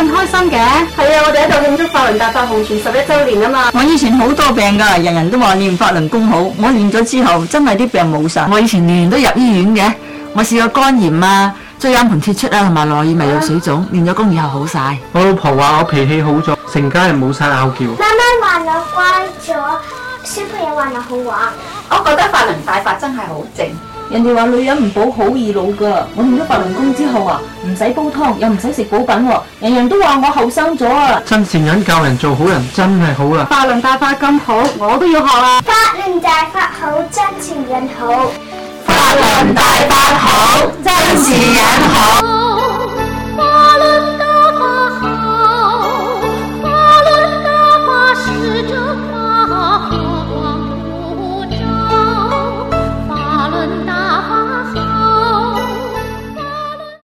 咁開心嘅？係啊，我哋喺度慶祝法輪大法紅傳11週年啊嘛。 我以前好多病㗎，人人都話練法輪功好，我練咗之後真係啲病冇晒。 我以前年年都入醫院嘅，我試過肝炎啊、椎間盤脫出啊，同埋內耳迷路水腫，練咗功以後好晒。 我老婆話我脾氣好咗，成家人冇晒拗撬。 媽媽話我乖咗，小朋友話我好玩。 我覺得法輪大法真係好正。 人哋話女人唔補好易老㗎，我練咗法輪功之後啊，唔使煲湯，又唔使食補品喎，人人都話我後生咗啊！ 真善人教人做好人真係好啊！ 法輪大法咁好，我都要學啊！ 法輪大法好，真善人好。 法輪大法好，真善人好。